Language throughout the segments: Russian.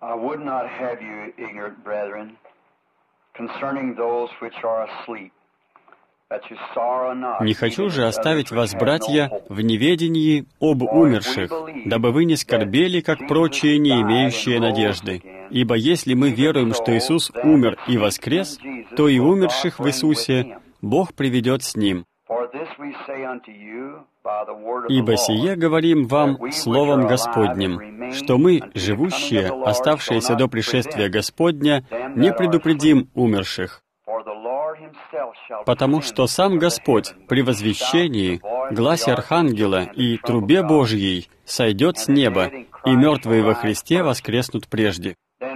I would not have you ignorant, brethren, concerning those which are asleep, that you sorrow not. Не хочу же оставить вас, братья, в неведении об умерших, дабы вы не скорбели, как прочие, не имеющие надежды. Ибо если мы веруем, что Иисус умер и воскрес, то и умерших в Иисусе Бог приведет с Ним. Ибо сие говорим вам Словом Господним, что мы, живущие, оставшиеся до пришествия Господня, не предупредим умерших. Потому что сам Господь при возвещении, гласе Архангела и трубе Божьей сойдет с неба, и мертвые во Христе воскреснут прежде.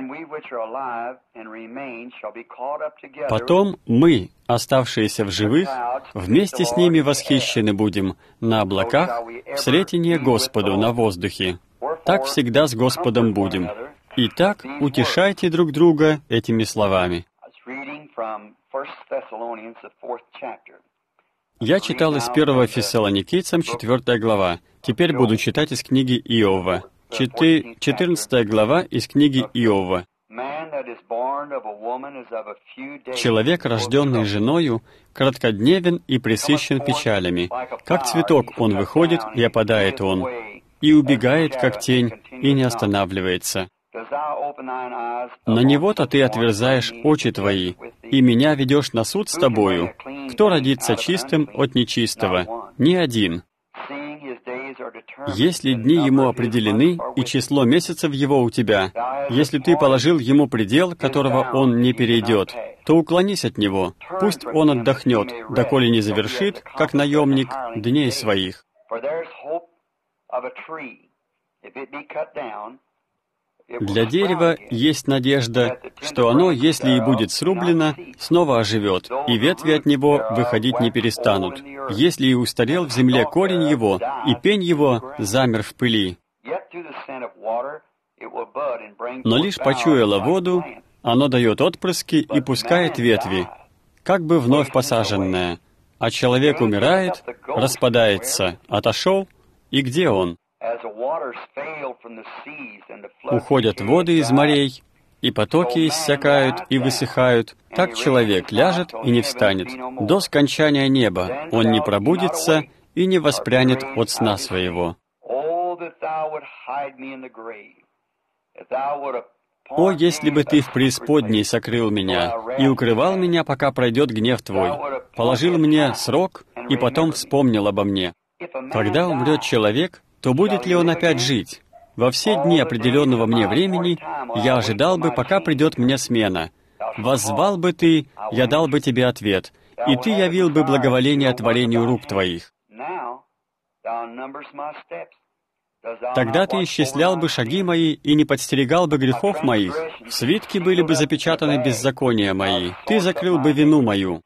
Потом мы, оставшиеся в живых, вместе с ними восхищены будем на облаках в сретение Господу на воздухе. Так всегда с Господом будем. Итак, утешайте друг друга этими словами. Я читал из 1 Фессалоникийцам 4 глава. Теперь буду читать из книги Иова. 14 глава из книги Иова. «Человек, рожденный женою, краткодневен и пресыщен печалями. Как цветок он выходит, и опадает он, и убегает, как тень, и не останавливается. На него-то ты отверзаешь очи твои, и меня ведешь на суд с тобою. Кто родится чистым от нечистого? Ни один. Если дни ему определены, и число месяцев его у тебя, если ты положил ему предел, которого он не перейдет, то уклонись от него, пусть он отдохнет, доколе не завершит, как наемник, дней своих». Для дерева есть надежда, что оно, если и будет срублено, снова оживет, и ветви от него выходить не перестанут. Если и устарел в земле корень его, и пень его замер в пыли. Но лишь почуяло воду, оно дает отпрыски и пускает ветви, как бы вновь посаженное. А человек умирает, распадается, отошел, и где он? Уходят воды из морей, и потоки иссякают и высыхают. Так человек ляжет и не встанет. До скончания неба он не пробудится и не воспрянет от сна своего. «О, если бы ты в преисподней сокрыл меня и укрывал меня, пока пройдет гнев твой, положил мне срок и потом вспомнил обо мне. Когда умрет человек, то будет ли он опять жить? Во все дни определенного мне времени я ожидал бы, пока придет мне смена. Воззвал бы ты, я дал бы тебе ответ, и ты явил бы благоволение творению рук твоих. Тогда ты исчислял бы шаги мои и не подстерегал бы грехов моих. В свитке были бы запечатаны беззакония мои. Ты закрыл бы вину мою.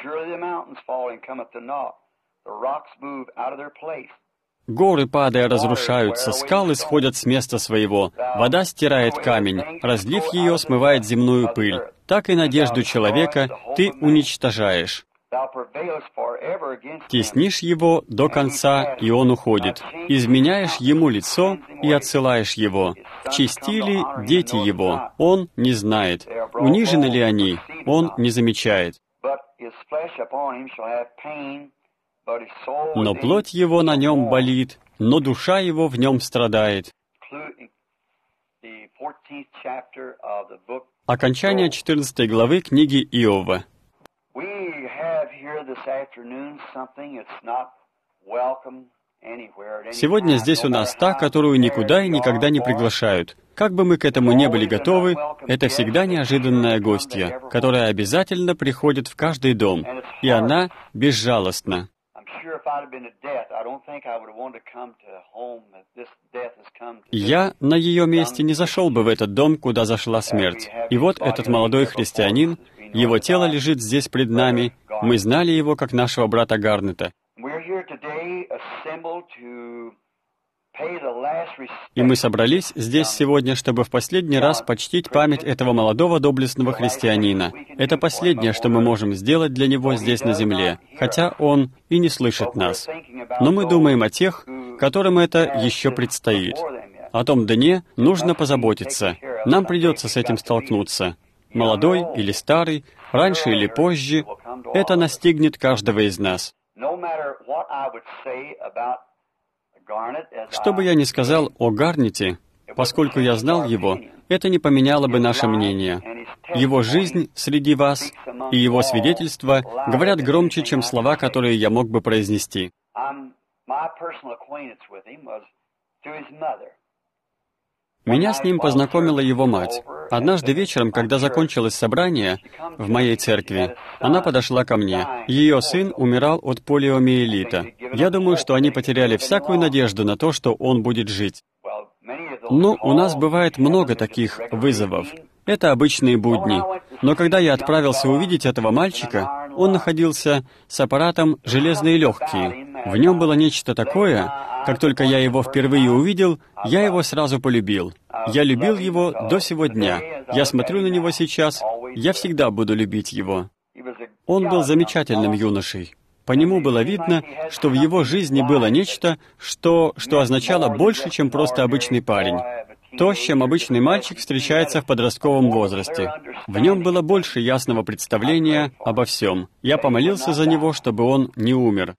Горы, падая, разрушаются, скалы сходят с места своего, вода стирает камень, разлив ее, смывает земную пыль. Так и надежду человека ты уничтожаешь. Теснишь его до конца, и он уходит. Изменяешь ему лицо и отсылаешь его. В чести ли дети его? Он не знает. Унижены ли они? Он не замечает. Но плоть его на нем болит, но душа его в нем страдает». Окончание 14 главы книги Иова. Сегодня здесь у нас та, которую никуда и никогда не приглашают. Как бы мы к этому не были готовы, это всегда неожиданная гостья, которая обязательно приходит в каждый дом, и она безжалостна. Я на ее месте не зашел бы в этот дом, куда зашла смерть. И вот этот молодой христианин, его тело лежит здесь пред нами, мы знали его как нашего брата Гарнета. И мы собрались здесь сегодня, чтобы в последний раз почтить память этого молодого доблестного христианина. Это последнее, что мы можем сделать для него здесь на земле, хотя он и не слышит нас. Но мы думаем о тех, которым это еще предстоит. О том дне нужно позаботиться. Нам придется с этим столкнуться. Молодой или старый, раньше или позже, это настигнет каждого из нас. Что бы я ни сказал о Гарнете, поскольку я знал его, это не поменяло бы наше мнение. Его жизнь среди вас и его свидетельства говорят громче, чем слова, которые я мог бы произнести. Меня с ним познакомила его мать. Однажды вечером, когда закончилось собрание в моей церкви, она подошла ко мне. Ее сын умирал от полиомиелита. Я думаю, что они потеряли всякую надежду на то, что он будет жить. Но у нас бывает много таких вызовов. Это обычные будни. Но когда я отправился увидеть этого мальчика, он находился с аппаратом «железные легкие». В нем было нечто такое, как только я его впервые увидел, я его сразу полюбил. Я любил его до сего дня. Я смотрю на него сейчас, я всегда буду любить его. Он был замечательным юношей. По нему было видно, что в его жизни было нечто, что означало больше, чем просто обычный парень. То, с чем обычный мальчик встречается в подростковом возрасте. В нем было больше ясного представления обо всем. Я помолился за него, чтобы он не умер.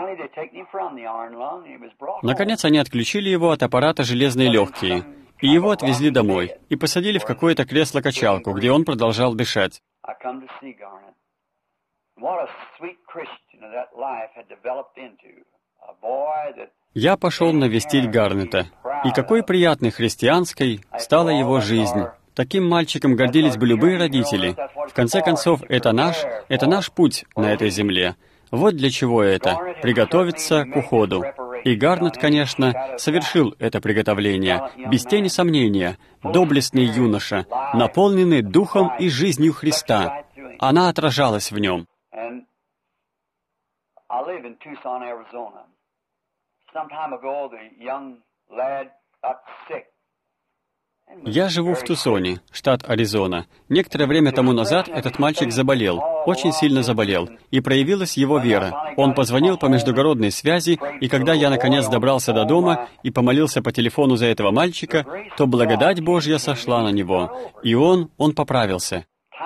Наконец, они отключили его от аппарата «железные легкие», и его отвезли домой, и посадили в какое-то кресло-качалку, где он продолжал дышать. Я пошел навестить Гарнета, и какой приятной христианской стала его жизнь. Таким мальчиком гордились бы любые родители. В конце концов, это наш путь на этой земле. Вот для чего это — приготовиться к уходу. И Гарнет, конечно, совершил это приготовление, без тени сомнения, доблестный юноша, наполненный духом и жизнью Христа. Она отражалась в нем. Я живу в Тусоне, штат Аризона. Некоторое время тому назад этот мальчик заболел, очень сильно заболел, и проявилась его вера. Он позвонил по междугородной связи, и когда я наконец добрался до дома и помолился по телефону за этого мальчика, то благодать Божья сошла на него, и он поправился.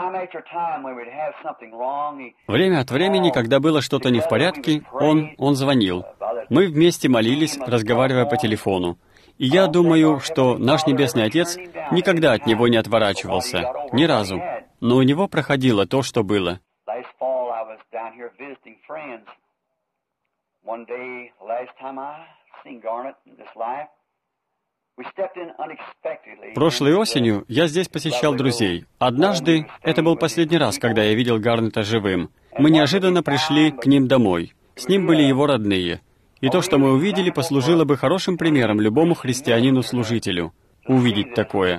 Время от времени, когда было что-то не в порядке, он звонил. Мы вместе молились, разговаривая по телефону. И я думаю, что наш Небесный Отец никогда от него не отворачивался, ни разу. Но у него проходило то, что было. Прошлой осенью я здесь посещал друзей. Однажды, это был последний раз, когда я видел Гарнета живым, мы неожиданно пришли к ним домой. С ним были его родные. И то, что мы увидели, послужило бы хорошим примером любому христианину-служителю. Увидеть такое.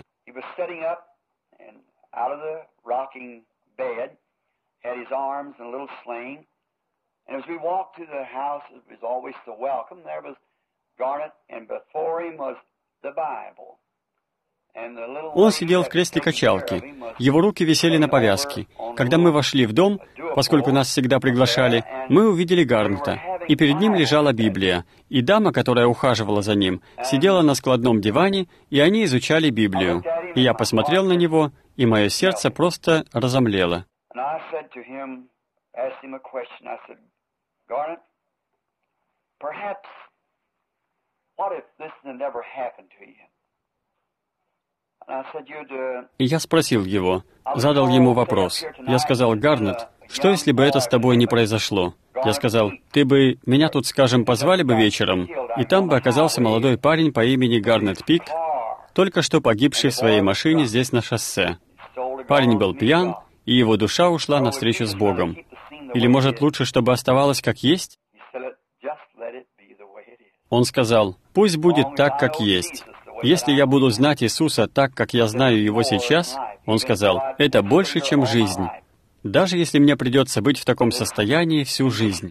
Он сидел в кресле качалки. Его руки висели на повязке. Когда мы вошли в дом, поскольку нас всегда приглашали, мы увидели Гарнета. И перед ним лежала Библия. И дама, которая ухаживала за ним, сидела на складном диване, и они изучали Библию. И я посмотрел на него, и мое сердце просто разомлело. И я спросил его, задал ему вопрос. Я сказал: «Гарнет, что если бы это с тобой не произошло?» Я сказал: «Ты бы меня тут, скажем, позвали бы вечером, и там бы оказался молодой парень по имени Гарнет Пик, только что погибший в своей машине здесь на шоссе. Парень был пьян, и его душа ушла навстречу с Богом. Или, может, лучше, чтобы оставалось как есть?» Он сказал: «Пусть будет так, как есть. Если я буду знать Иисуса так, как я знаю Его сейчас», он сказал, «это больше, чем жизнь. Даже если мне придется быть в таком состоянии всю жизнь».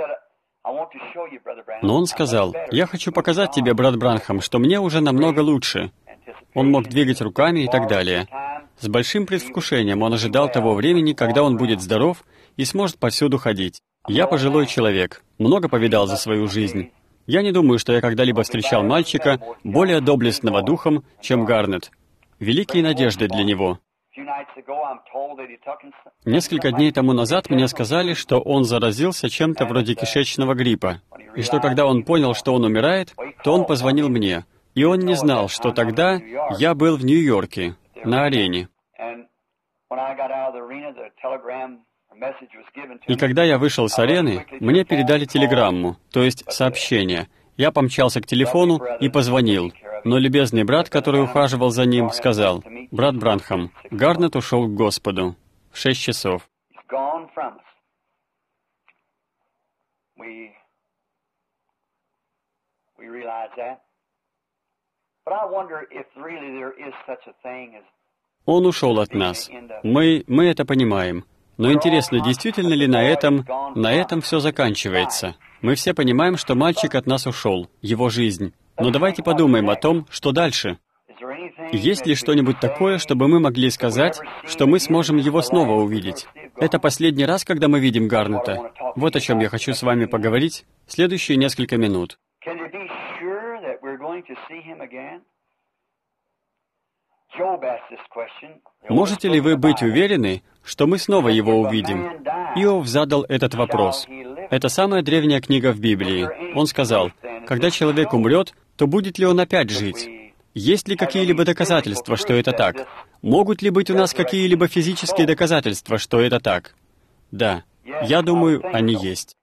Но он сказал: «Я хочу показать тебе, брат Бранхам, что мне уже намного лучше». Он мог двигать руками и так далее. С большим предвкушением он ожидал того времени, когда он будет здоров и сможет повсюду ходить. Я пожилой человек, много повидал за свою жизнь. Я не думаю, что я когда-либо встречал мальчика, более доблестного духом, чем Гарнет. Великие надежды для него. Несколько дней тому назад мне сказали, что он заразился чем-то вроде кишечного гриппа, и что когда он понял, что он умирает, то он позвонил мне. И он не знал, что тогда я был в Нью-Йорке, на арене. И когда я вышел с арены, мне передали телеграмму, то есть сообщение. Я помчался к телефону и позвонил. Но любезный брат, который ухаживал за ним, сказал: «Брат Бранхам, Гарнет ушел к Господу в 6 часов». Он ушел от нас. Мы это понимаем. Но интересно, действительно ли на этом все заканчивается? Мы все понимаем, что мальчик от нас ушел, его жизнь. Но давайте подумаем о том, что дальше. Есть ли что-нибудь такое, чтобы мы могли сказать, что мы сможем его снова увидеть? Это последний раз, когда мы видим Гарнета. Вот о чем я хочу с вами поговорить следующие несколько минут. Можете ли вы быть уверены, что мы снова его увидим? Иов задал этот вопрос. Это самая древняя книга в Библии. Он сказал: когда человек умрет, то будет ли он опять жить? Есть ли какие-либо доказательства, что это так? Могут ли быть у нас какие-либо физические доказательства, что это так? Да, я думаю, они есть.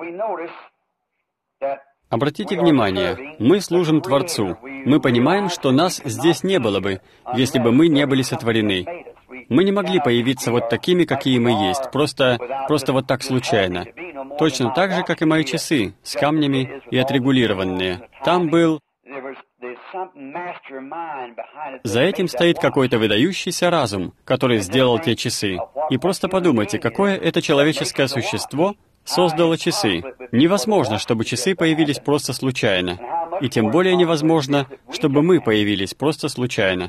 Обратите внимание, мы служим Творцу. Мы понимаем, что нас здесь не было бы, если бы мы не были сотворены. Мы не могли появиться вот такими, какие мы есть, просто вот так случайно. Точно так же, как и мои часы, с камнями и отрегулированные. Там был... За этим стоит какой-то выдающийся разум, который сделал те часы. И просто подумайте, какое это человеческое существо создало часы. Невозможно, чтобы часы появились просто случайно. И тем более невозможно, чтобы мы появились просто случайно.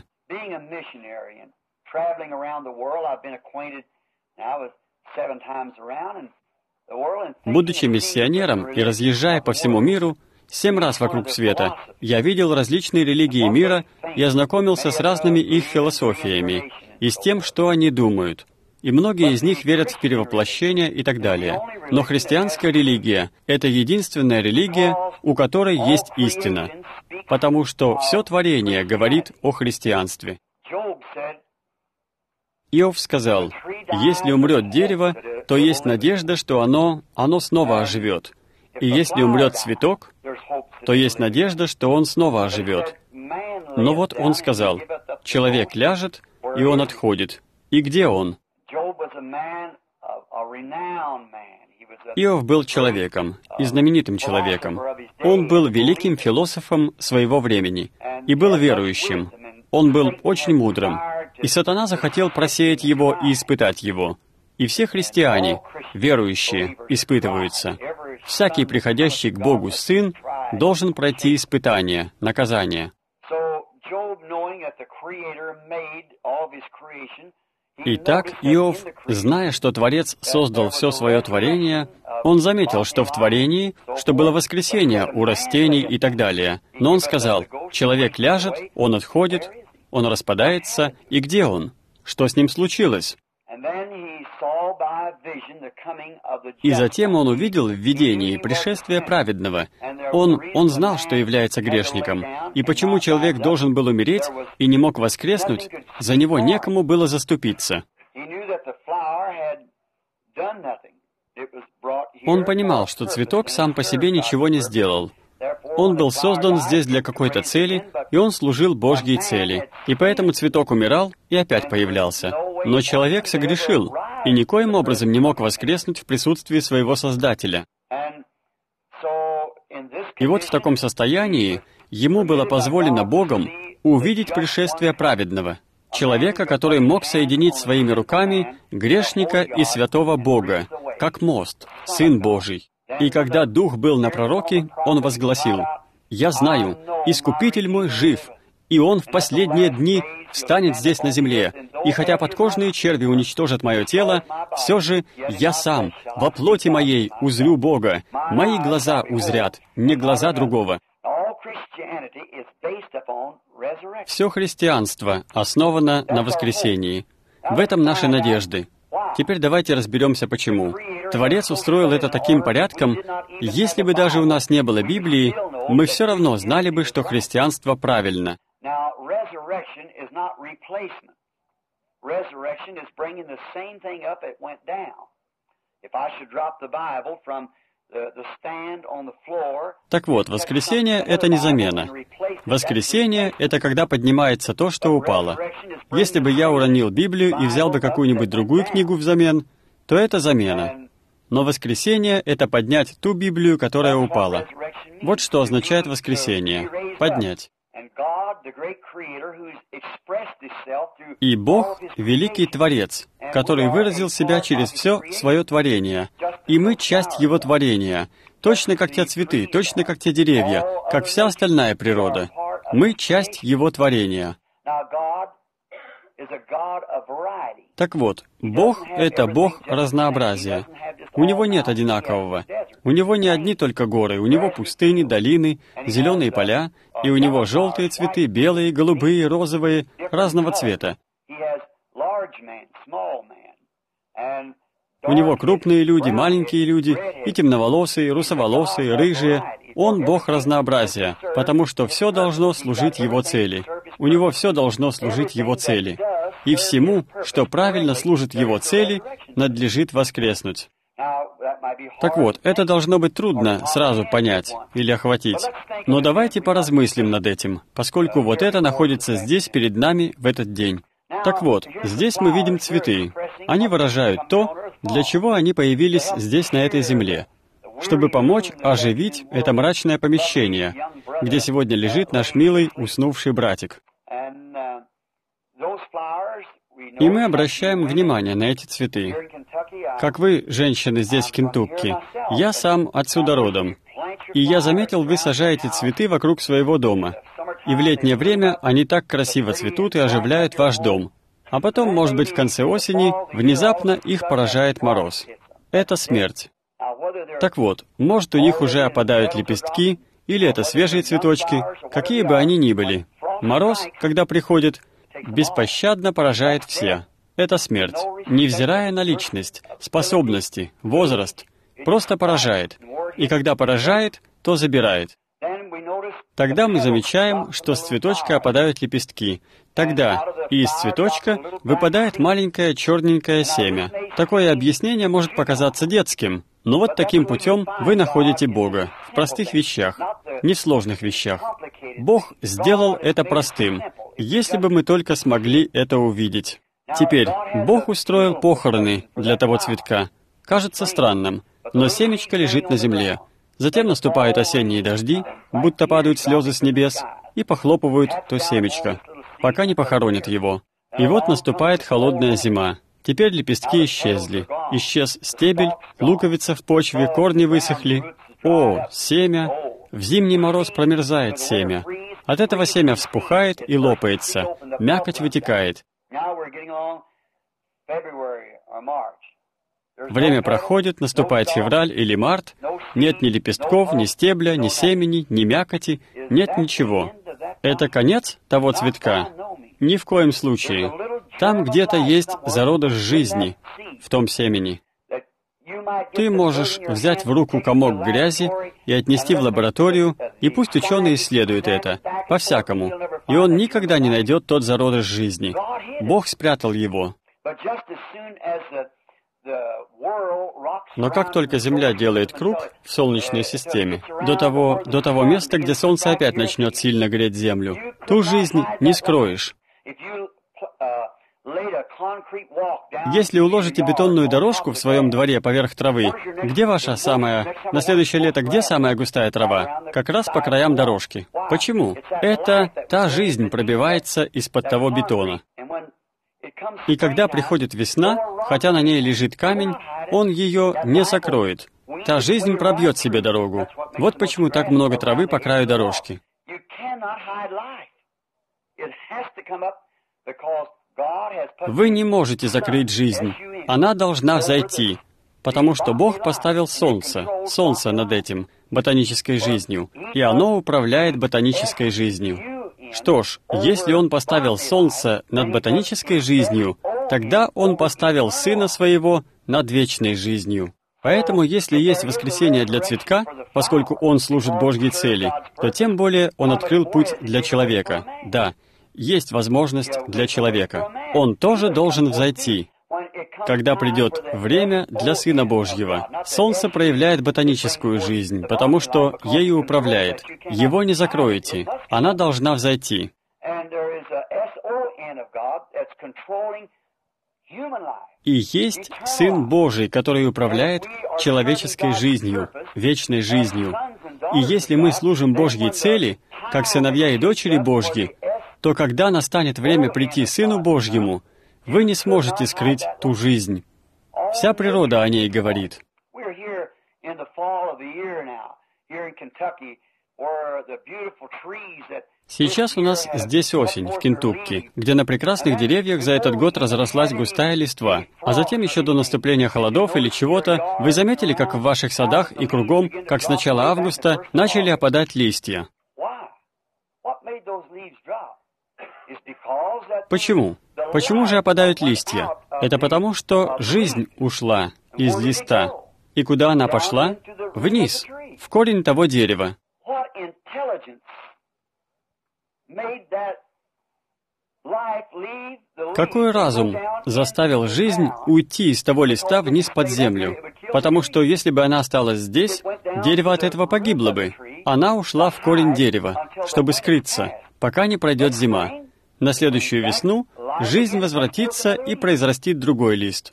Будучи миссионером и разъезжая по всему миру, 7 раз вокруг света, я видел различные религии мира и ознакомился с разными их философиями и с тем, что они думают. И многие из них верят в перевоплощение и так далее. Но христианская религия — это единственная религия, у которой есть истина, потому что все творение говорит о христианстве. Иов сказал: «Если умрет дерево, то есть надежда, что оно снова оживет. И если умрет цветок, то есть надежда, что он снова оживет». Но вот он сказал: «Человек ляжет, и он отходит. И где он?» Иов был человеком, и знаменитым человеком. Он был великим философом своего времени и был верующим. Он был очень мудрым, и сатана захотел просеять его и испытать его. И все христиане, верующие, испытываются. Всякий, приходящий к Богу сын, должен пройти испытание, наказание. Итак, Иов, зная, что Творец создал все свое творение, он заметил, что в творении, что было воскресение у растений и так далее. Но он сказал: «Человек ляжет, он отходит, он распадается, и где он? Что с ним случилось?» И затем он увидел в видении пришествие праведного. Он знал, что является грешником, и почему человек должен был умереть и не мог воскреснуть, за него некому было заступиться. Он понимал, что цветок сам по себе ничего не сделал. Он был создан здесь для какой-то цели, и он служил Божьей цели. И поэтому цветок умирал и опять появлялся. Но человек согрешил, и никоим образом не мог воскреснуть в присутствии своего Создателя. И вот в таком состоянии ему было позволено Богом увидеть пришествие праведного, человека, который мог соединить своими руками грешника и святого Бога, как мост, Сын Божий. И когда Дух был на пророке, он возгласил: «Я знаю, Искупитель мой жив, и Он в последние дни встанет здесь на земле, И хотя подкожные черви уничтожат мое тело, все же я сам, во плоти моей, узрю Бога. Мои глаза узрят, не глаза другого. Все христианство основано на воскресении. В этом наши надежды. Теперь давайте разберемся, почему. Творец устроил это таким порядком, если бы даже у нас не было Библии, мы все равно знали бы, что христианство правильно. Так вот, воскресение — это не замена. Воскресение — это когда поднимается то, что упало. Если бы я уронил Библию и взял бы какую-нибудь другую книгу взамен, то это замена. Но воскресение — это поднять ту Библию, которая упала. Вот что означает воскресение — поднять. И Бог — великий Творец, который выразил себя через все свое творение. И мы часть Его творения, точно как те цветы, точно как те деревья, как вся остальная природа. Мы часть Его творения. Так вот, Бог — это Бог разнообразия. У Него нет одинакового. У Него не одни только горы, у Него пустыни, долины, зеленые поля, и у Него желтые цветы, белые, голубые, розовые, разного цвета. У Него крупные люди, маленькие люди, и темноволосые, русоволосые, рыжие. Он Бог разнообразия, потому что все должно служить Его цели. У Него все должно служить Его цели. И всему, что правильно служит Его цели, надлежит воскреснуть. Так вот, это должно быть трудно сразу понять или охватить. Но давайте поразмыслим над этим, поскольку вот это находится здесь перед нами в этот день. Так вот, здесь мы видим цветы. Они выражают то, для чего они появились здесь, на этой земле, чтобы помочь оживить это мрачное помещение, где сегодня лежит наш милый уснувший братик. И мы обращаем внимание на эти цветы. Как вы, женщины, здесь, в Кентукки, я сам отсюда родом. И я заметил, вы сажаете цветы вокруг своего дома. И в летнее время они так красиво цветут и оживляют ваш дом. А потом, может быть, в конце осени, внезапно их поражает мороз. Это смерть. Так вот, может, у них уже опадают лепестки, или это свежие цветочки, какие бы они ни были. Мороз, когда приходит, беспощадно поражает все. Это смерть, невзирая на личность, способности, возраст, просто поражает. И когда поражает, то забирает. Тогда мы замечаем, что с цветочка опадают лепестки. Тогда из цветочка выпадает маленькое черненькое семя. Такое объяснение может показаться детским, но вот таким путем вы находите Бога в простых вещах, не в сложных вещах. Бог сделал это простым, если бы мы только смогли это увидеть. Теперь, Бог устроил похороны для того цветка. Кажется странным, но семечко лежит на земле. Затем наступают осенние дожди, будто падают слезы с небес, и похлопывают то семечко, пока не похоронят его. И вот наступает холодная зима. Теперь лепестки исчезли. Исчез стебель, луковица в почве, корни высохли. О, семя! В зимний мороз промерзает семя. От этого семя вспухает и лопается. Мякоть вытекает. Время проходит, наступает февраль или март. Нет ни лепестков, ни стебля, ни семени, ни мякоти. Нет ничего. Это конец того цветка? Ни в коем случае. Там где-то есть зародыш жизни в том семени. Ты можешь взять в руку комок грязи и отнести в лабораторию, и пусть ученый исследует это, по-всякому, и он никогда не найдет тот зародыш жизни. Бог спрятал его. Но как только Земля делает круг в Солнечной системе, до того места, где Солнце опять начнет сильно греть Землю, ту жизнь не скроешь. Если уложите бетонную дорожку в своем дворе поверх травы, где ваша на следующее лето, где самая густая трава? Как раз по краям дорожки. Почему? Это та жизнь пробивается из-под того бетона. И когда приходит весна, хотя на ней лежит камень, он ее не закроет. Та жизнь пробьет себе дорогу. Вот почему так много травы по краю дорожки. Вы не можете закрыть жизнь. Она должна взойти, потому что Бог поставил солнце над этим, ботанической жизнью, и оно управляет ботанической жизнью. Что ж, если Он поставил солнце над ботанической жизнью, тогда Он поставил Сына Своего над вечной жизнью. Поэтому, если есть воскресение для цветка, поскольку он служит Божьей цели, то тем более Он открыл путь для человека. Да, есть возможность для человека. Он тоже должен взойти. Когда придет время для Сына Божьего, солнце проявляет ботаническую жизнь, потому что ею управляет. Его не закроете. Она должна взойти. И есть Сын Божий, который управляет человеческой жизнью, вечной жизнью. И если мы служим Божьей цели, как сыновья и дочери Божьи, то когда настанет время прийти Сыну Божьему, вы не сможете скрыть ту жизнь. Вся природа о ней говорит. Сейчас у нас здесь осень, в Кентукки, где на прекрасных деревьях за этот год разрослась густая листва. А затем еще до наступления холодов или чего-то, вы заметили, как в ваших садах и кругом, как с начала августа, начали опадать листья? Почему? Почему же опадают листья? Это потому, что жизнь ушла из листа. И куда она пошла? Вниз, в корень того дерева. Какой разум заставил жизнь уйти из того листа вниз под землю? Потому что если бы она осталась здесь, дерево от этого погибло бы. Она ушла в корень дерева, чтобы скрыться, пока не пройдет зима. На следующую весну жизнь возвратится и произрастит другой лист.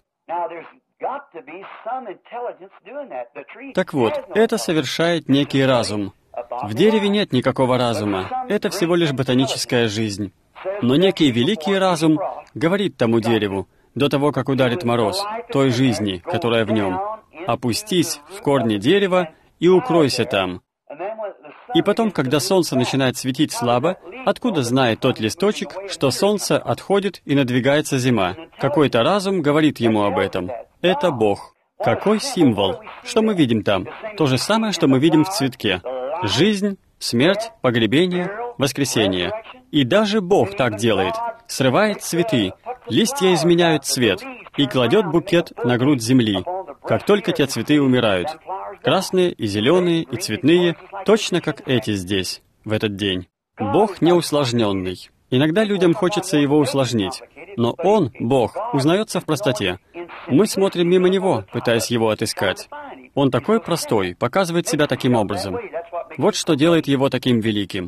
Так вот, это совершает некий разум. В дереве нет никакого разума, это всего лишь ботаническая жизнь. Но некий великий разум говорит тому дереву, до того, как ударит мороз, той жизни, которая в нем: «Опустись в корни дерева и укройся там». И потом, когда солнце начинает светить слабо, откуда знает тот листочек, что солнце отходит и надвигается зима? Какой-то разум говорит ему об этом. Это Бог. Какой символ? Что мы видим там? То же самое, что мы видим в цветке. Жизнь, смерть, погребение, воскресение. И даже Бог так делает. Срывает цветы, листья изменяют цвет и кладет букет на грудь земли, как только те цветы умирают. Красные и зеленые и цветные, точно как эти здесь, в этот день. Бог неусложненный. Иногда людям хочется Его усложнить. Но Он, Бог, узнается в простоте. Мы смотрим мимо Него, пытаясь Его отыскать. Он такой простой, показывает себя таким образом. Вот что делает Его таким великим.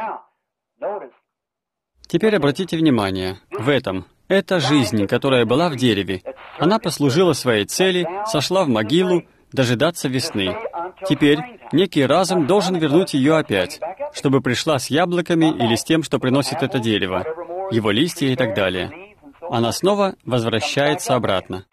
Теперь обратите внимание, в этом. Это жизнь, которая была в дереве. Она послужила своей цели, сошла в могилу, дожидаться весны. Теперь некий разум должен вернуть ее опять, чтобы пришла с яблоками или с тем, что приносит это дерево, его листья и так далее. Она снова возвращается обратно.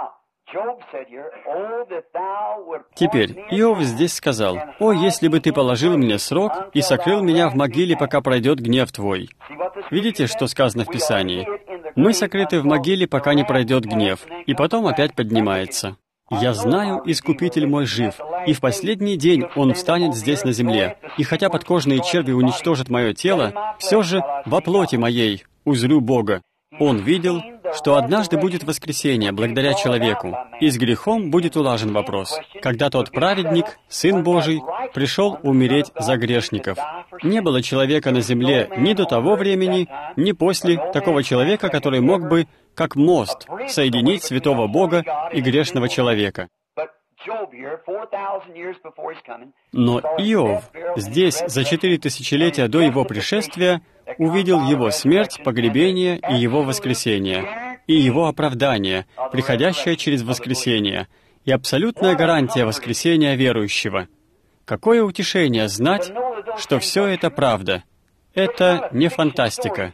Теперь Иов здесь сказал: «О, если бы ты положил мне срок и сокрыл меня в могиле, пока пройдет гнев твой». Видите, что сказано в Писании? Мы сокрыты в могиле, пока не пройдет гнев, и потом опять поднимается. «Я знаю, Искупитель мой жив, и в последний день Он встанет здесь на земле, и хотя подкожные черви уничтожат мое тело, все же во плоти моей узрю Бога». Он видел, что однажды будет воскресение благодаря человеку, и с грехом будет улажен вопрос, когда тот праведник, Сын Божий, пришел умереть за грешников. Не было человека на земле ни до того времени, ни после такого человека, который мог бы, как мост, соединить святого Бога и грешного человека. Но Иов здесь, за 4 тысячелетия до его пришествия, увидел его смерть, погребение и его воскресение, и его оправдание, приходящее через воскресение, и абсолютная гарантия воскресения верующего. Какое утешение знать, что все это правда. Это не фантастика.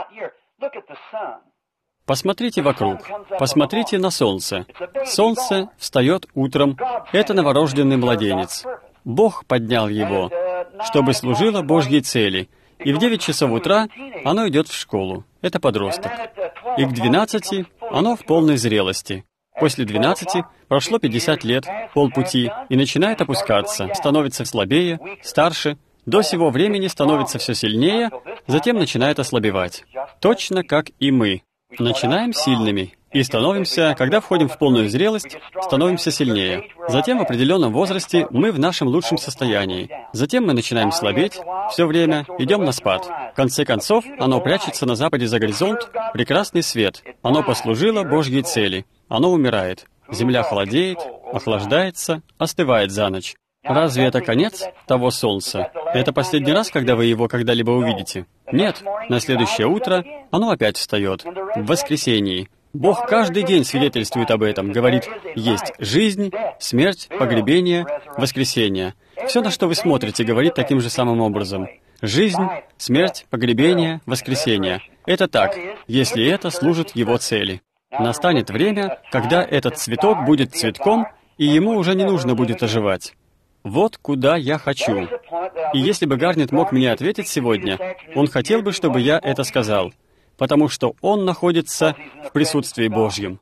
Посмотрите вокруг, посмотрите на солнце. Солнце встает утром, это новорожденный младенец. Бог поднял его, чтобы служило Божьей цели, И в 9 часов утра оно идет в школу. Это подросток. И к 12 оно в полной зрелости. После 12 прошло 50 лет, полпути, и начинает опускаться, становится слабее, старше, до сего времени становится все сильнее, затем начинает ослабевать. Точно как и мы. Начинаем сильными и становимся, когда входим в полную зрелость, становимся сильнее. Затем в определенном возрасте мы в нашем лучшем состоянии. Затем мы начинаем слабеть, все время идем на спад. В конце концов, оно прячется на западе за горизонт, прекрасный свет. Оно послужило Божьей цели. Оно умирает. Земля холодеет, охлаждается, остывает за ночь. Разве это конец того солнца? Это последний раз, когда вы его когда-либо увидите? Нет. На следующее утро оно опять встает. В воскресенье. Бог каждый день свидетельствует об этом, говорит, есть жизнь, смерть, погребение, воскресение. Все, на что вы смотрите, говорит таким же самым образом. Жизнь, смерть, погребение, воскресение. Это так, если это служит его цели. Настанет время, когда этот цветок будет цветком, и ему уже не нужно будет оживать. Вот куда я хочу. И если бы Гарнет мог мне ответить сегодня, он хотел бы, чтобы я это сказал, потому что он находится в присутствии Божьем.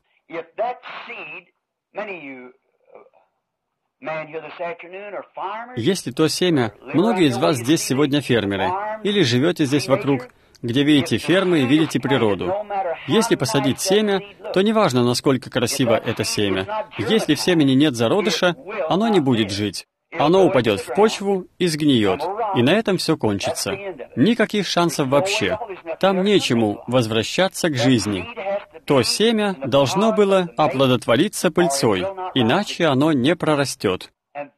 Если то семя, многие из вас здесь сегодня фермеры, или живете здесь вокруг, где видите фермы и видите природу. Если посадить семя, то неважно, насколько красиво это семя. Если в семени нет зародыша, оно не будет жить. Оно упадет в почву и сгниет. И на этом все кончится. Никаких шансов вообще. Там нечему возвращаться к жизни. То семя должно было оплодотвориться пыльцой, иначе оно не прорастет.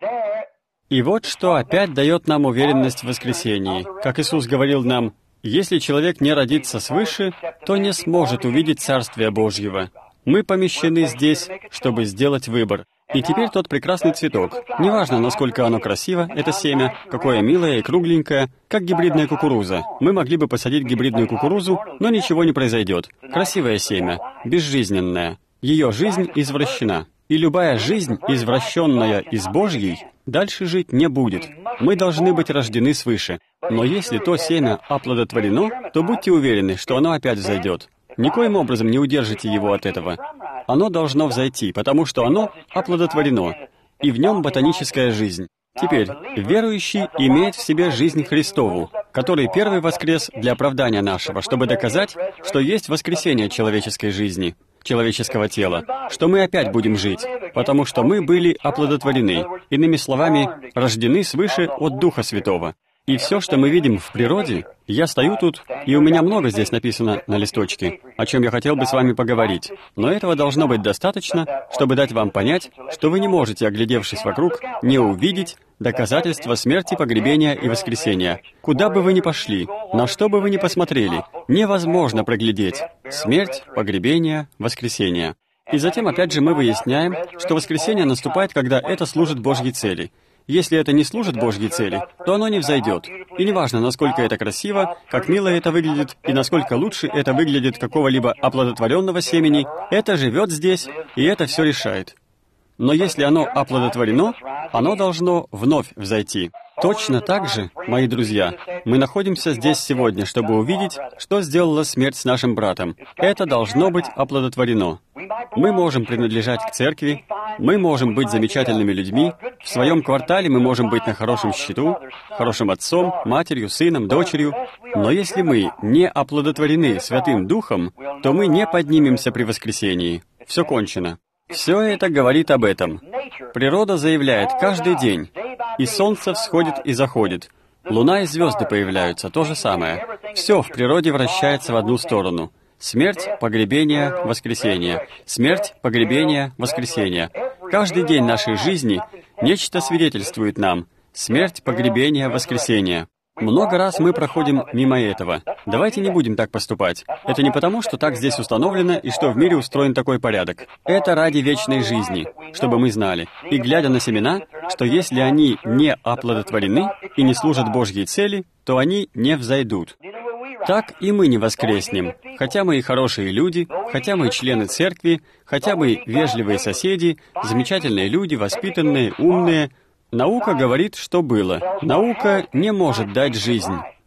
И вот что опять дает нам уверенность в воскресении. Как Иисус говорил нам, если человек не родится свыше, то не сможет увидеть Царствие Божьего. Мы помещены здесь, чтобы сделать выбор. И теперь тот прекрасный цветок. Неважно, насколько оно красиво, это семя, какое милое и кругленькое, как гибридная кукуруза. Мы могли бы посадить гибридную кукурузу, но ничего не произойдет. Красивое семя, безжизненное. Ее жизнь извращена. И любая жизнь, извращенная из Божьей, дальше жить не будет. Мы должны быть рождены свыше. Но если то семя оплодотворено, то будьте уверены, что оно опять взойдет. Никоим образом не удержите его от этого. Оно должно взойти, потому что оно оплодотворено, и в нем ботаническая жизнь. Теперь, верующий имеет в себе жизнь Христову, который первый воскрес для оправдания нашего, чтобы доказать, что есть воскресение человеческой жизни, человеческого тела, что мы опять будем жить, потому что мы были оплодотворены, иными словами, рождены свыше от Духа Святого. И все, что мы видим в природе, я стою тут, и у меня много здесь написано на листочке, о чем я хотел бы с вами поговорить. Но этого должно быть достаточно, чтобы дать вам понять, что вы не можете, оглядевшись вокруг, не увидеть доказательства смерти, погребения и воскресения. Куда бы вы ни пошли, на что бы вы ни посмотрели, невозможно проглядеть смерть, погребение, воскресение. И затем, опять же, мы выясняем, что воскресение наступает, когда это служит Божьей цели. Если это не служит Божьей цели, то оно не взойдет. И неважно, насколько это красиво, как мило это выглядит, и насколько лучше это выглядит какого-либо оплодотворенного семени, это живет здесь, и это все решает. Но если оно оплодотворено, оно должно вновь взойти. Точно так же, мои друзья, мы находимся здесь сегодня, чтобы увидеть, что сделала смерть с нашим братом. Это должно быть оплодотворено. Мы можем принадлежать к церкви, мы можем быть замечательными людьми, в своем квартале мы можем быть на хорошем счету, хорошим отцом, матерью, сыном, дочерью, но если мы не оплодотворены Святым Духом, то мы не поднимемся при воскресении. Все кончено. Все это говорит об этом. Природа заявляет каждый день, и солнце всходит и заходит. Луна и звезды появляются, то же самое. Все в природе вращается в одну сторону. Смерть, погребение, воскресение. Смерть, погребение, воскресение. Каждый день нашей жизни нечто свидетельствует нам. Смерть, погребение, воскресение. Много раз мы проходим мимо этого. Давайте не будем так поступать. Это не потому, что так здесь установлено и что в мире устроен такой порядок. Это ради вечной жизни, чтобы мы знали. И глядя на семена, что если они не оплодотворены и не служат Божьей цели, то они не взойдут. Так и мы не воскреснем. Хотя мы и хорошие люди, хотя мы члены церкви, хотя мы вежливые соседи, замечательные люди, воспитанные, умные. Наука говорит, что было. Наука не может дать жизнь.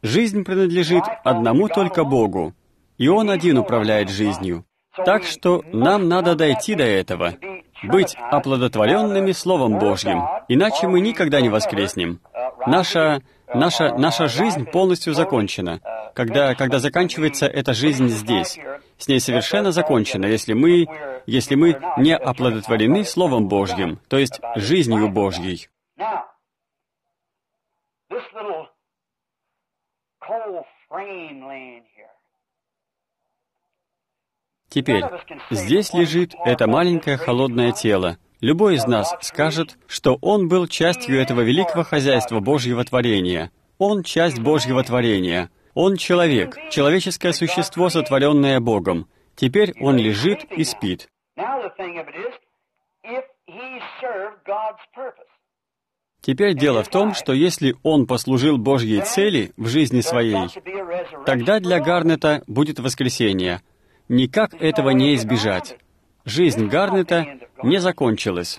Жизнь принадлежит одному только Богу, и Он один управляет жизнью. Так что нам надо дойти до этого, быть оплодотворенными Словом Божьим, иначе мы никогда не воскреснем. Наша жизнь полностью закончена. Когда заканчивается эта жизнь здесь, с ней совершенно закончена, если мы не оплодотворены Словом Божьим, то есть жизнью Божьей. Теперь, здесь лежит это маленькое холодное тело. Любой из нас скажет, что он был частью этого великого хозяйства Божьего творения. Он часть Божьего творения. Он человек, человеческое существо, сотворенное Богом. Теперь он лежит и спит. Теперь дело в том, что если он послужил Божьей цели в жизни своей, тогда для Гарнета будет воскресение. Никак этого не избежать. Жизнь Гарнета не закончилась.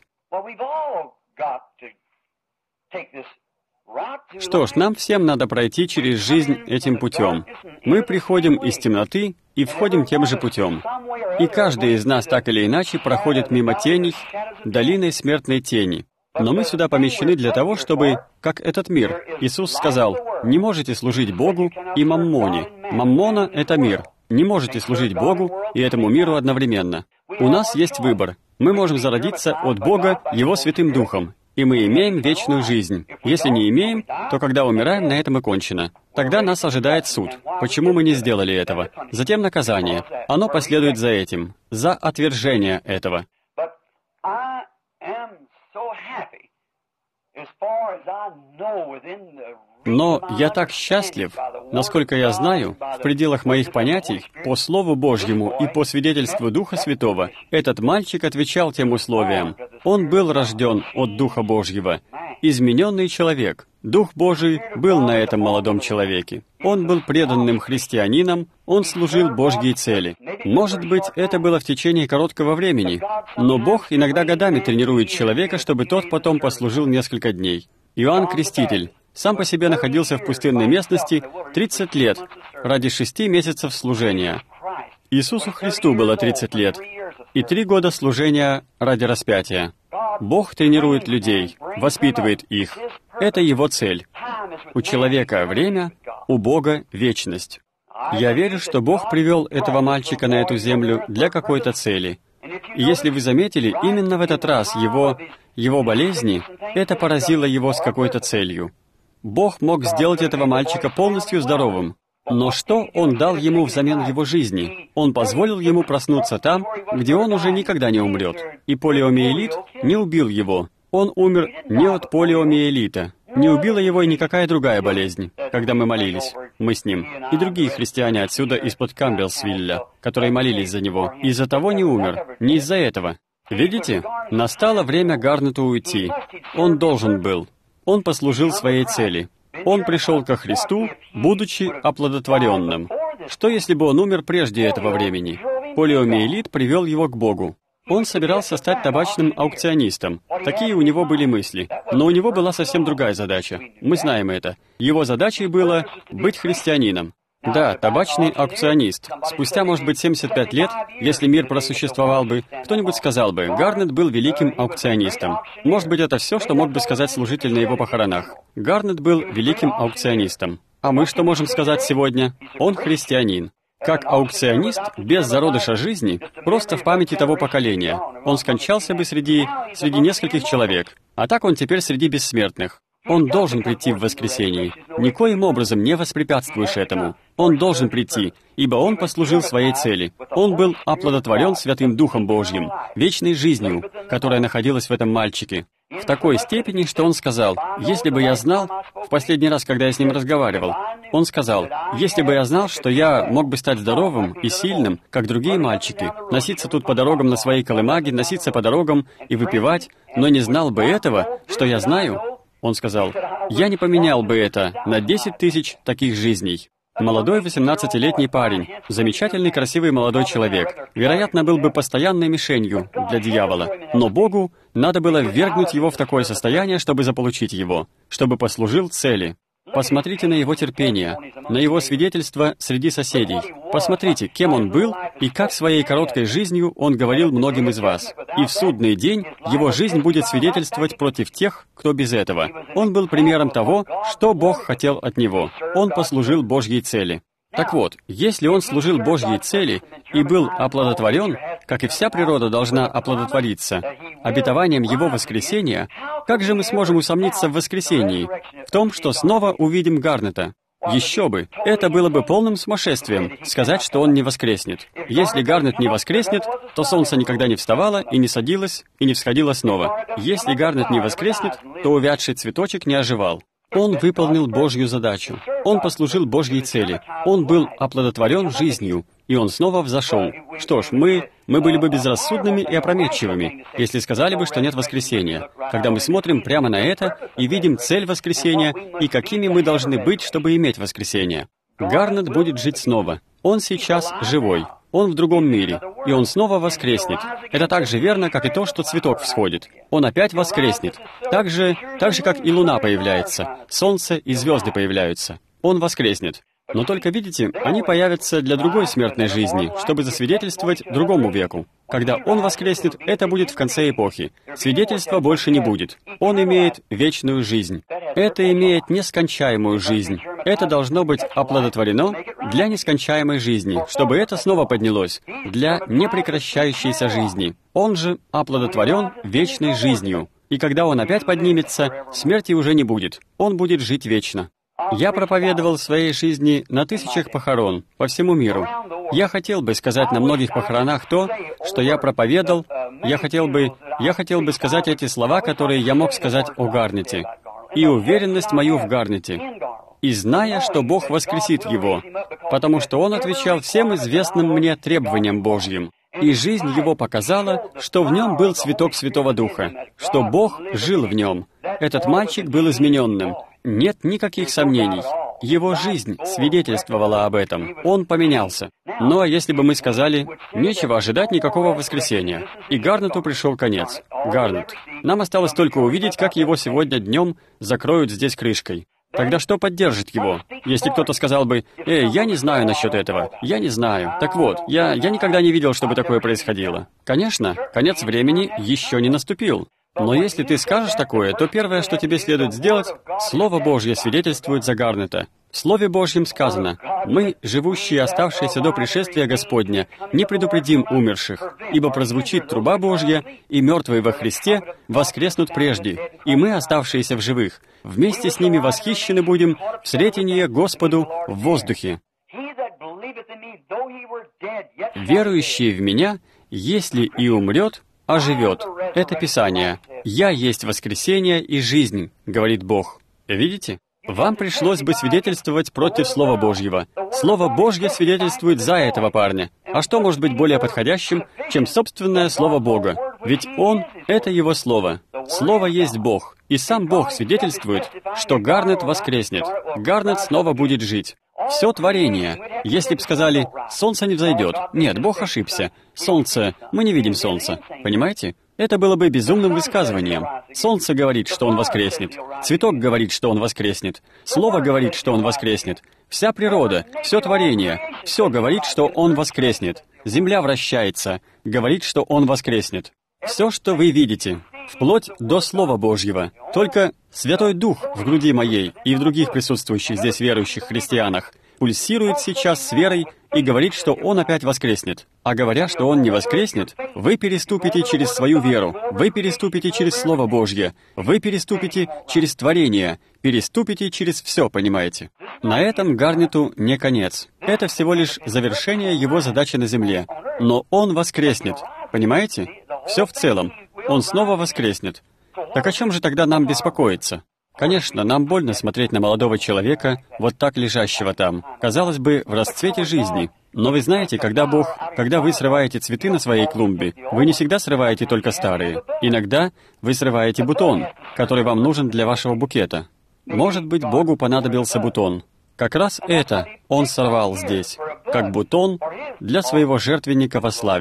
Что ж, нам всем надо пройти через жизнь этим путем. Мы приходим из темноты и входим тем же путем. И каждый из нас так или иначе проходит мимо теней, долиной смертной тени. Но мы сюда помещены для того, чтобы, как этот мир, Иисус сказал, не можете служить Богу и маммоне. Маммона — это мир. Не можете служить Богу и этому миру одновременно. У нас есть выбор. Мы можем зародиться от Бога Его Святым Духом, и мы имеем вечную жизнь. Если не имеем, то когда умираем, на этом и кончено. Тогда нас ожидает суд. Почему мы не сделали этого? Затем наказание. Оно последует за этим, за отвержение этого. Но я так счастлив, насколько я знаю, в пределах моих понятий, по Слову Божьему и по свидетельству Духа Святого, этот мальчик отвечал тем условиям. Он был рожден от Духа Божьего, измененный человек. Дух Божий был на этом молодом человеке. Он был преданным христианином, он служил Божьей цели. Может быть, это было в течение короткого времени, но Бог иногда годами тренирует человека, чтобы тот потом послужил несколько дней. Иоанн Креститель сам по себе находился в пустынной местности 30 лет ради 6 месяцев служения. Иисусу Христу было 30 лет и 3 года служения ради распятия. Бог тренирует людей, воспитывает их. Это Его цель. У человека время, у Бога вечность. Я верю, что Бог привел этого мальчика на эту землю для какой-то цели. И если вы заметили, именно в этот раз его болезни, это поразило его с какой-то целью. Бог мог сделать этого мальчика полностью здоровым. Но что Он дал ему взамен его жизни? Он позволил ему проснуться там, где он уже никогда не умрет. И полиомиелит не убил его. Он умер не от полиомиелита. Не убила его и никакая другая болезнь. Когда мы молились, мы с ним, и другие христиане отсюда, из-под Камбелсвилля, которые молились за него, из-за того не умер, не из-за этого. Видите? Настало время Гарнету уйти. Он должен был. Он послужил своей цели. Он пришел ко Христу, будучи оплодотворенным. Что, если бы он умер прежде этого времени? Полиомиелит привел его к Богу. Он собирался стать табачным аукционистом. Такие у него были мысли. Но у него была совсем другая задача. Мы знаем это. Его задачей было быть христианином. Да, табачный аукционист. Спустя, может быть, 75 лет, если мир просуществовал бы, кто-нибудь сказал бы, Гарнет был великим аукционистом. Может быть, это все, что мог бы сказать служитель на его похоронах. Гарнет был великим аукционистом. А мы что можем сказать сегодня? Он христианин. Как аукционист, без зародыша жизни, просто в памяти того поколения. Он скончался бы среди нескольких человек. А так он теперь среди бессмертных. Он должен прийти в воскресенье. Никоим образом не воспрепятствуешь этому. Он должен прийти, ибо он послужил своей цели. Он был оплодотворен Святым Духом Божьим, вечной жизнью, которая находилась в этом мальчике. В такой степени, что он сказал, «Если бы я знал...» В последний раз, когда я с ним разговаривал, он сказал, «Если бы я знал, что я мог бы стать здоровым и сильным, как другие мальчики, носиться тут по дорогам на своей колымаге, носиться по дорогам и выпивать, но не знал бы этого, что я знаю...» Он сказал, «Я не поменял бы это на 10 тысяч таких жизней». Молодой 18-летний парень, замечательный, красивый молодой человек, вероятно, был бы постоянной мишенью для дьявола, но Богу надо было ввергнуть его в такое состояние, чтобы заполучить его, чтобы послужил цели. Посмотрите на его терпение, на его свидетельство среди соседей. Посмотрите, кем он был и как своей короткой жизнью он говорил многим из вас. И в судный день его жизнь будет свидетельствовать против тех, кто без этого. Он был примером того, что Бог хотел от него. Он послужил Божьей цели. Так вот, если он служил Божьей цели и был оплодотворен, как и вся природа должна оплодотвориться, обетованием его воскресения, как же мы сможем усомниться в воскресении, в том, что снова увидим Гарнета? Еще бы! Это было бы полным сумасшествием сказать, что он не воскреснет. Если Гарнет не воскреснет, то солнце никогда не вставало и не садилось, и не всходило снова. Если Гарнет не воскреснет, то увядший цветочек не оживал. Он выполнил Божью задачу. Он послужил Божьей цели. Он был оплодотворен жизнью, и он снова взошел. Что ж, мы были бы безрассудными и опрометчивыми, если сказали бы, что нет воскресения, когда мы смотрим прямо на это и видим цель воскресения и какими мы должны быть, чтобы иметь воскресение. Гарнет будет жить снова. Он сейчас живой. Он в другом мире, и он снова воскреснет. Это так же верно, как и то, что цветок всходит. Он опять воскреснет. Так же, как и луна появляется, солнце и звезды появляются. Он воскреснет. Но только, видите, они появятся для другой смертной жизни, чтобы засвидетельствовать другому веку. Когда он воскреснет, это будет в конце эпохи. Свидетельства больше не будет. Он имеет вечную жизнь. Это имеет нескончаемую жизнь. Это должно быть оплодотворено для нескончаемой жизни, чтобы это снова поднялось для непрекращающейся жизни. Он же оплодотворен вечной жизнью. И когда он опять поднимется, смерти уже не будет. Он будет жить вечно. Я проповедовал в своей жизни на тысячах похорон по всему миру. Я хотел бы сказать на многих похоронах то, что я проповедовал. Я хотел бы сказать эти слова, которые я мог сказать о Гарнете. И уверенность мою в Гарнете. И зная, что Бог воскресит его, потому что он отвечал всем известным мне требованиям Божьим. И жизнь его показала, что в нем был цветок Святого Духа, что Бог жил в нем. Этот мальчик был измененным. Нет никаких сомнений. Его жизнь свидетельствовала об этом. Он поменялся. Но если бы мы сказали, нечего ожидать никакого воскресения, и Гарнету пришел конец. Гарнет. Нам осталось только увидеть, как его сегодня днем закроют здесь крышкой. Тогда что поддержит его? Если кто-то сказал бы, я не знаю насчет этого, я не знаю. Так вот, я никогда не видел, чтобы такое происходило. Конечно, конец времени еще не наступил. Но если ты скажешь такое, то первое, что тебе следует сделать, Слово Божье свидетельствует за Гарнета. В Слове Божьем сказано: «Мы, живущие, оставшиеся до пришествия Господня, не предупредим умерших, ибо прозвучит труба Божья, и мертвые во Христе воскреснут прежде, и мы, оставшиеся в живых, вместе с ними восхищены будем в сретение Господу в воздухе». «Верующий в Меня, если и умрет, оживет». Это Писание. «Я есть воскресение и жизнь», — говорит Бог. Видите? Вам пришлось бы свидетельствовать против Слова Божьего. Слово Божье свидетельствует за этого парня. А что может быть более подходящим, чем собственное Слово Бога? Ведь Он — это Его Слово. Слово есть Бог. И сам Бог свидетельствует, что Гарнет воскреснет. Гарнет снова будет жить. Все творение. Если бы сказали, солнце не взойдет. Нет, Бог ошибся. Солнце... Мы не видим солнца. Понимаете? Это было бы безумным высказыванием. Солнце говорит, что он воскреснет. Цветок говорит, что он воскреснет. Слово говорит, что он воскреснет. Вся природа, все творение, все говорит, что он воскреснет. Земля вращается, говорит, что он воскреснет. Все, что вы видите, вплоть до Слова Божьего. Только Святой Дух в груди моей и в других присутствующих здесь верующих христианах пульсирует сейчас с верой и говорит, что он опять воскреснет. А говоря, что он не воскреснет, вы переступите через свою веру, вы переступите через Слово Божье, вы переступите через творение, переступите через все, понимаете? На этом Гарнету не конец. Это всего лишь завершение его задачи на земле. Но он воскреснет, понимаете? Все в целом. Он снова воскреснет. Так о чем же тогда нам беспокоиться? Конечно, нам больно смотреть на молодого человека, вот так лежащего там, казалось бы, в расцвете жизни. Но вы знаете, когда вы срываете цветы на своей клумбе, вы не всегда срываете только старые. Иногда вы срываете бутон, который вам нужен для вашего букета. Может быть, Богу понадобился бутон. Как раз это Он сорвал здесь, как бутон для своего жертвенника во славе.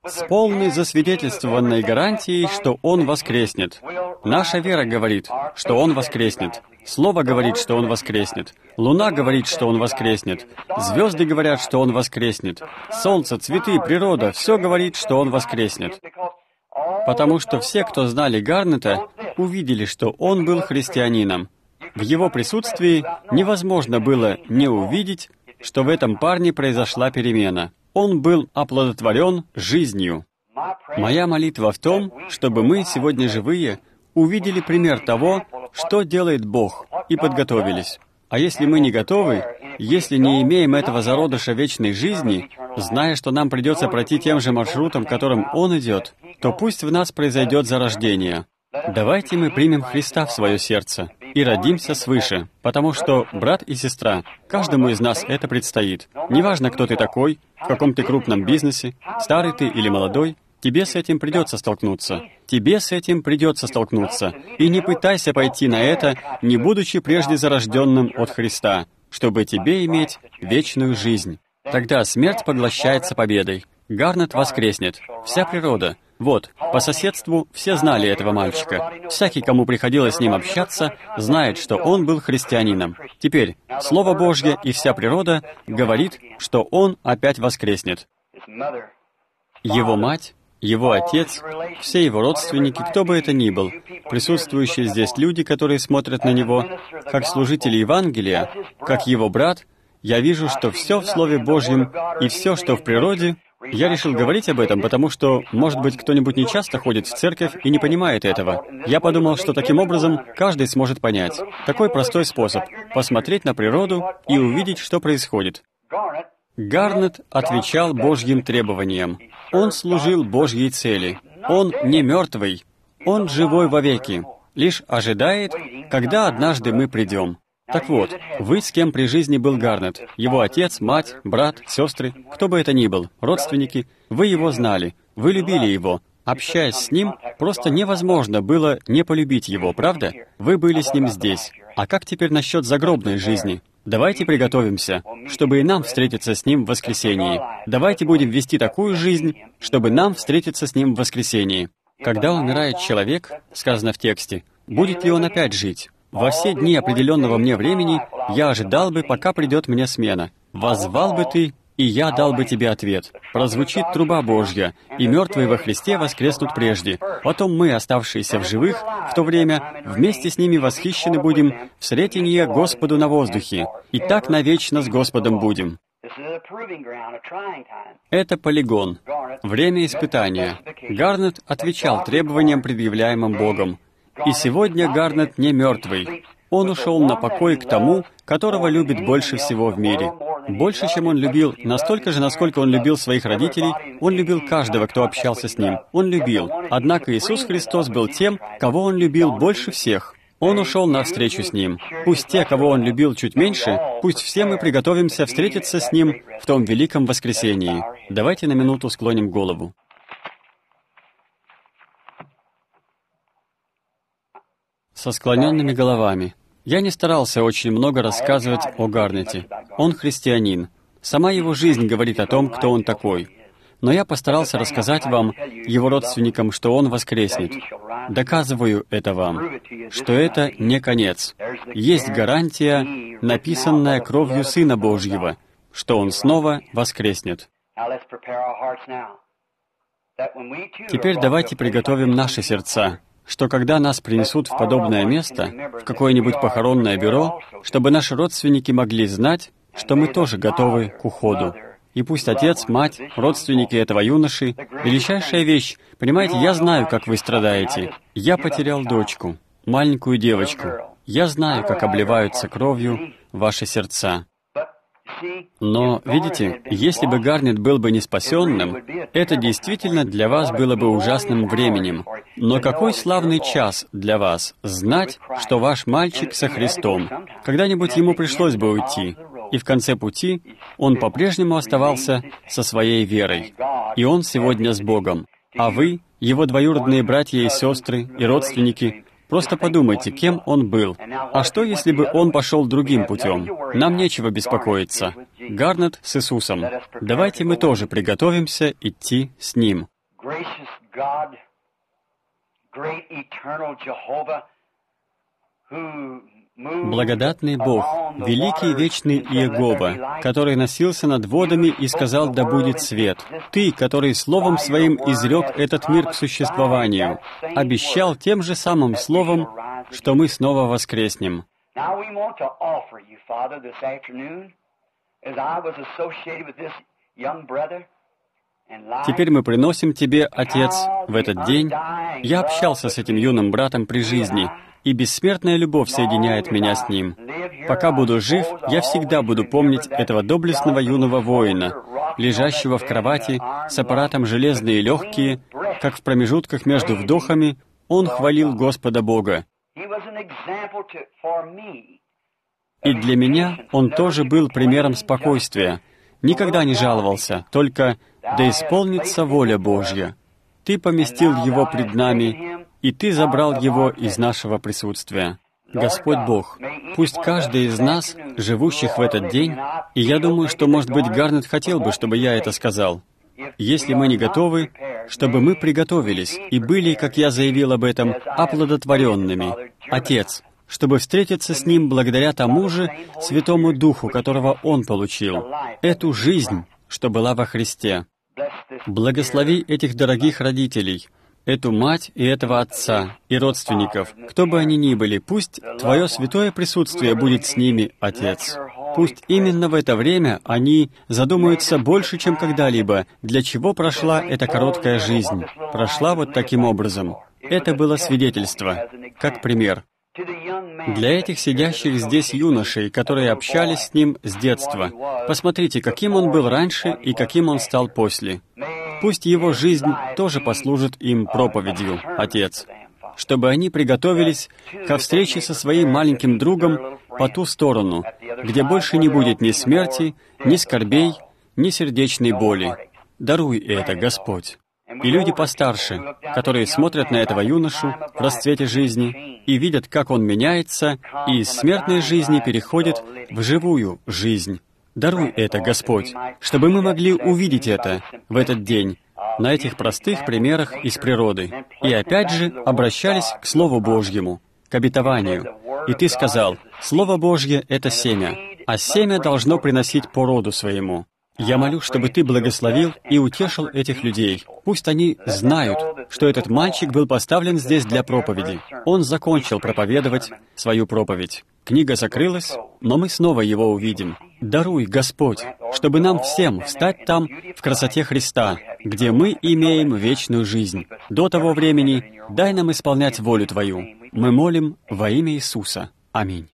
с полной засвидетельствованной гарантией, что Он воскреснет. Наша вера говорит, что Он воскреснет. Слово говорит, что Он воскреснет. Луна говорит, что Он воскреснет. Звезды говорят, что Он воскреснет. Солнце, цветы, природа — все говорит, что Он воскреснет. Потому что все, кто знали Гарнета, увидели, что он был христианином. В его присутствии невозможно было не увидеть, что в этом парне произошла перемена. Он был оплодотворен жизнью. Моя молитва в том, чтобы мы, сегодня живые, увидели пример того, что делает Бог, и подготовились. А если мы не готовы, если не имеем этого зародыша вечной жизни, зная, что нам придется пройти тем же маршрутом, которым Он идет, то пусть в нас произойдет зарождение. Давайте мы примем Христа в свое сердце и родимся свыше, потому что, брат и сестра, каждому из нас это предстоит. Неважно, кто ты такой, в каком ты крупном бизнесе, старый ты или молодой, тебе с этим придется столкнуться. Тебе с этим придется столкнуться. И не пытайся пойти на это, не будучи прежде зарожденным от Христа, чтобы тебе иметь вечную жизнь. Тогда смерть поглощается победой. Гарнет воскреснет. Вся природа. Вот, по соседству все знали этого мальчика. Всякий, кому приходилось с ним общаться, знает, что он был христианином. Теперь Слово Божье и вся природа говорит, что он опять воскреснет. Его мать, его отец, все его родственники, кто бы это ни был, присутствующие здесь люди, которые смотрят на него, как служители Евангелия, как его брат, я вижу, что все в Слове Божьем и все, что в природе. Я решил говорить об этом, потому что, может быть, кто-нибудь не часто ходит в церковь и не понимает этого. Я подумал, что таким образом каждый сможет понять. Такой простой способ — посмотреть на природу и увидеть, что происходит. Гарнет отвечал Божьим требованиям. Он служил Божьей цели. Он не мертвый. Он живой вовеки. Лишь ожидает, когда однажды мы придем. Так вот, вы с кем при жизни был Гарнет? Его отец, мать, брат, сестры, кто бы это ни был, родственники, вы его знали, вы любили его. Общаясь с ним, просто невозможно было не полюбить его, правда? Вы были с ним здесь. А как теперь насчет загробной жизни? Давайте приготовимся, чтобы и нам встретиться с ним в воскресении. Давайте будем вести такую жизнь, чтобы нам встретиться с ним в воскресении. Когда умирает человек, сказано в тексте, будет ли он опять жить? Во все дни определенного мне времени я ожидал бы, пока придет мне смена. Воззвал бы ты, и я дал бы тебе ответ. Прозвучит труба Божья, и мертвые во Христе воскреснут прежде. Потом мы, оставшиеся в живых, в то время, вместе с ними восхищены будем в сретенье Господу на воздухе, и так навечно с Господом будем. Это полигон, время испытания. Гарнет отвечал требованиям, предъявляемым Богом. И сегодня Гарнет не мертвый. Он ушел на покой к тому, которого любит больше всего в мире. Больше, чем он любил, настолько же, насколько он любил своих родителей, он любил каждого, кто общался с ним. Он любил. Однако Иисус Христос был тем, кого он любил больше всех. Он ушел навстречу с ним. Пусть те, кого он любил чуть меньше, пусть все мы приготовимся встретиться с ним в том великом воскресении. Давайте на минуту склоним голову. Со склоненными головами. Я не старался очень много рассказывать о Гарнете. Он христианин. Сама его жизнь говорит о том, кто он такой. Но я постарался рассказать вам, его родственникам, что он воскреснет. Доказываю это вам, что это не конец. Есть гарантия, написанная кровью Сына Божьего, что он снова воскреснет. Теперь давайте приготовим наши сердца, что когда нас принесут в подобное место, в какое-нибудь похоронное бюро, чтобы наши родственники могли знать, что мы тоже готовы к уходу. И пусть отец, мать, родственники этого юноши, величайшая вещь, понимаете, я знаю, как вы страдаете. Я потерял дочку, маленькую девочку. Я знаю, как обливаются кровью ваши сердца. Но, видите, если бы Гарнет был бы не спасенным, это действительно для вас было бы ужасным временем. Но какой славный час для вас знать, что ваш мальчик со Христом. Когда-нибудь ему пришлось бы уйти, и в конце пути он по-прежнему оставался со своей верой. И он сегодня с Богом. А вы, его двоюродные братья и сестры, и родственники, просто подумайте, кем он был. А что, если бы он пошел другим путем? Нам нечего беспокоиться. Гарнет с Иисусом. Давайте мы тоже приготовимся идти с ним. gracious God, great eternal Jehovah, who Благодатный Бог, великий и вечный Иегова, который носился над водами и сказал: «Да будет свет». Ты, который словом Своим изрек этот мир к существованию, обещал тем же самым словом, что мы снова воскреснем. Теперь мы приносим Тебе, Отец, в этот день. Я общался с этим юным братом при жизни, и бессмертная любовь соединяет меня с ним. Пока буду жив, я всегда буду помнить этого доблестного юного воина, лежащего в кровати с аппаратом «Железные легкие», как в промежутках между вдохами он хвалил Господа Бога. И для меня он тоже был примером спокойствия. Никогда не жаловался, только «да исполнится воля Божья». Ты поместил его пред нами, и Ты забрал его из нашего присутствия. Господь Бог, пусть каждый из нас, живущих в этот день, и я думаю, что, может быть, Гарнет хотел бы, чтобы я это сказал, если мы не готовы, чтобы мы приготовились и были, как я заявил об этом, оплодотворенными, Отец, чтобы встретиться с Ним благодаря тому же Святому Духу, которого Он получил, эту жизнь, что была во Христе. Благослови этих дорогих родителей, эту мать и этого отца, и родственников, кто бы они ни были, пусть Твое святое присутствие будет с ними, Отец. Пусть именно в это время они задумаются больше, чем когда-либо, для чего прошла эта короткая жизнь. Прошла вот таким образом. Это было свидетельство, как пример. Для этих сидящих здесь юношей, которые общались с ним с детства, посмотрите, каким он был раньше и каким он стал после. Пусть его жизнь тоже послужит им проповедью, Отец, чтобы они приготовились ко встрече со своим маленьким другом по ту сторону, где больше не будет ни смерти, ни скорбей, ни сердечной боли. Даруй это, Господь. И люди постарше, которые смотрят на этого юношу в расцвете жизни и видят, как он меняется, и из смертной жизни переходит в живую жизнь. Даруй это, Господь, чтобы мы могли увидеть это в этот день, на этих простых примерах из природы, и опять же обращались к Слову Божьему, к обетованию. И Ты сказал: «Слово Божье — это семя, а семя должно приносить по роду своему». Я молю, чтобы Ты благословил и утешил этих людей. Пусть они знают, что этот мальчик был поставлен здесь для проповеди. Он закончил проповедовать свою проповедь. Книга закрылась, но мы снова его увидим. Даруй, Господь, чтобы нам всем встать там в красоте Христа, где мы имеем вечную жизнь. До того времени дай нам исполнять волю Твою. Мы молим во имя Иисуса. Аминь.